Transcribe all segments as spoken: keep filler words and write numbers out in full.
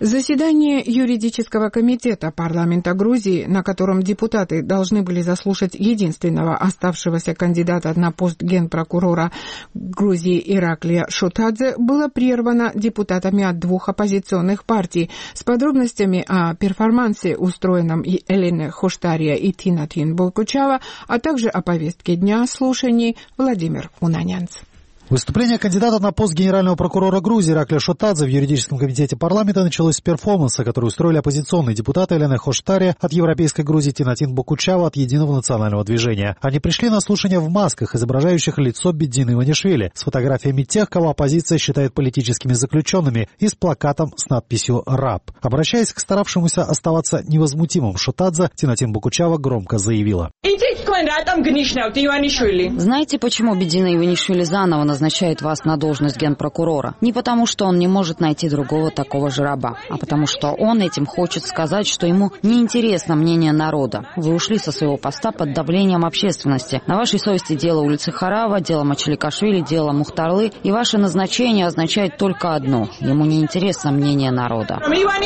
Заседание юридического комитета парламента Грузии, на котором депутаты должны были заслушать единственного оставшегося кандидата на пост генпрокурора Грузии Ираклия Шотадзе, было прервано депутатами от двух оппозиционных партий. С подробностями о перформансе, устроенном и Элене Хоштария и Тинатин Болкучава, а также о повестке дня слушаний, Владимир Унанянц. Выступление кандидата на пост генерального прокурора Грузии Ираклия Шотадзе в юридическом комитете парламента началось с перформанса, который устроили оппозиционные депутаты Элена Хоштария от Европейской Грузии, Тинатин Бокучава от Единого национального движения. Они пришли на слушание в масках, изображающих лицо Беддины Иванишвили, с фотографиями тех, кого оппозиция считает политическими заключенными, и с плакатом с надписью «Раб». Обращаясь к старавшемуся оставаться невозмутимым Шотадзе, Тинатин Бокучава громко заявила: «Знаете, почему Беддина Иванишвили заново назначает вас на должность генпрокурора? Не потому, что он не может найти другого такого же раба, а потому, что он этим хочет сказать, что ему неинтересно мнение народа. Вы ушли со своего поста под давлением общественности. На вашей совести дело улицы Харава, дело Мачеликашвили, дело Мухтарлы, и ваше назначение означает только одно – ему неинтересно мнение народа».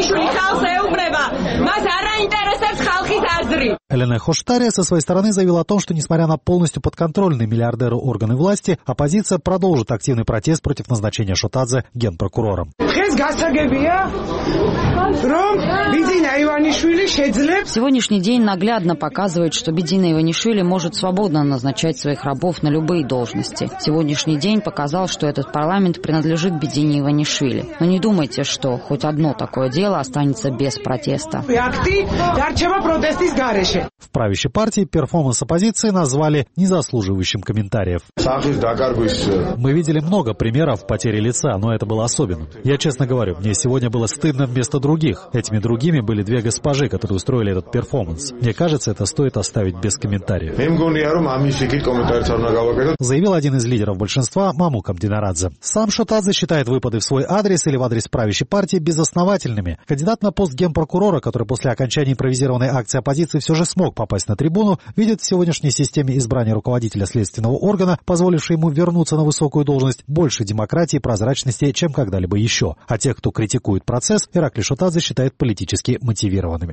Элена Хоштария со своей стороны заявила о том, что, несмотря на полностью подконтрольные миллиардеру органы власти, оппозиция продолжит активный протест против назначения Шотадзе генпрокурором. Сегодняшний день наглядно показывает, что Беддина Иванишвили может свободно назначать своих рабов на любые должности. Сегодняшний день показал, что этот парламент принадлежит Беддине Иванишвили. Но не думайте, что хоть одно такое дело останется без протеста. В правящей партии перформанс оппозиции назвали незаслуживающим комментариев. Мы видели много примеров потери лица, но это было особенным. Я честно говорю, мне сегодня было стыдно вместо других. Этими другими были две госпожи, которые устроили этот перформанс. Мне кажется, это стоит оставить без комментариев. Заявил один из лидеров большинства Мамук Абдинарадзе. Сам Шотадзе считает выпады в свой адрес или в адрес правящей партии безосновательными. Кандидат на пост генпрокурора, который после окончания импровизированной акции оппозиции все же смог попасть на трибуну, видит в сегодняшней системе избрания руководителя следственного органа, позволившей ему вернуться на высокую должность, больше демократии и прозрачности, чем когда-либо еще. А тех, кто критикует процесс, Ираклий Шотадзе считает политически мотивированными.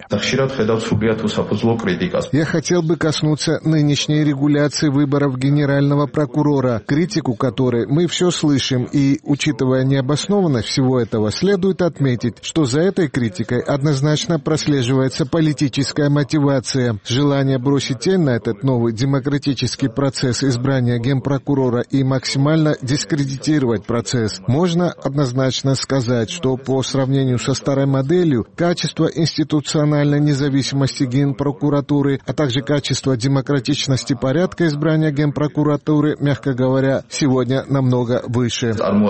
Я хотел бы коснуться нынешней регуляции выборов генерального прокурора, критику которой мы все слышим, и, учитывая необоснованность всего этого, следует отметить, что за этой критикой однозначно прослеживается политическая мотивация, желание бросить тень на этот новый демократический процесс избрания генпрокурора и максимально дискредитировать процесс. Можно однозначно сказать, что по сравнению со старой моделью качество институциональной независимости генпрокуратуры, а также качество демократичности порядка избрания генпрокуратуры, мягко говоря, сегодня намного выше.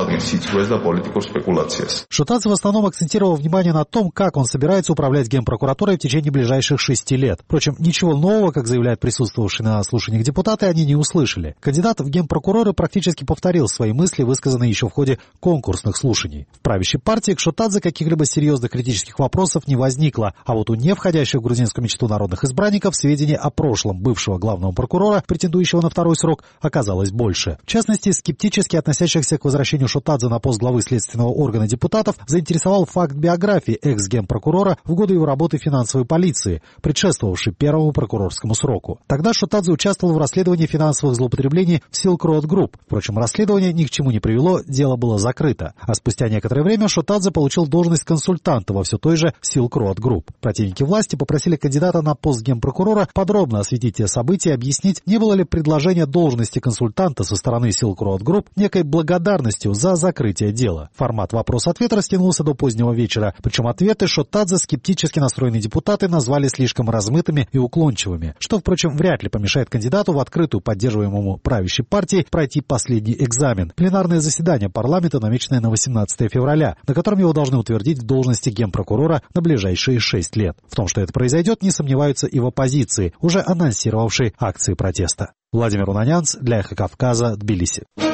Шотадзе в основном акцентировал внимание на том, как он собирается управлять генпрокуратурой в течение ближайших шести лет. Впрочем, ничего нового, как заявляют присутствовавшие на слушаниях депутаты, они не услышали. Кандидат в генпрокуроры практически повторил свои мысли, высказанные еще в ходе конкурсных слушаний. В правящей партии к Шотадзе каких-либо серьезных критических вопросов не возникло, а вот у не входящих в грузинскую мечту народных избранников сведения о прошлом бывшего главного прокурора, претендующего на второй срок, оказалось больше. В частности, скептически относящихся к возвращению Шотадзе на пост главы следственного органа депутатов заинтересовал факт биографии экс-генпрокурора в годы его работы в финансовой полиции, предшествовавшей первому прокурорскому сроку. Тогда Шотадзе участвовал в расследовании финансовых злоупотреблений в Silk Road Group. Впрочем, расследование ни к чему не привело, дело было закрыто. А спустя некоторое время Шотадзе получил должность консультанта во все той же Silk Road Group. Противники власти попросили кандидата на пост генпрокурора подробно осветить те события и объяснить, не было ли предложения должности консультанта со стороны Silk Road Group некой благодарностью за закрытие дела. Формат вопрос-ответа растянулся до позднего вечера, причем ответы Шотадзе скептически настроенные депутаты назвали слишком размытыми и уклончивыми, что, впрочем, вряд ли помешает кандидату в открытую поддерживаемому правящей партии пройти последний экзамен – пленарное заседание парламента, намеченное на восемнадцатое февраля, на котором его должны утвердить в должности генпрокурора на ближайшие шесть лет. В том, что это произойдет, не сомневаются и в оппозиции, уже анонсировавшей акции протеста. Владимир Унанянц для Эхо Кавказа, Тбилиси.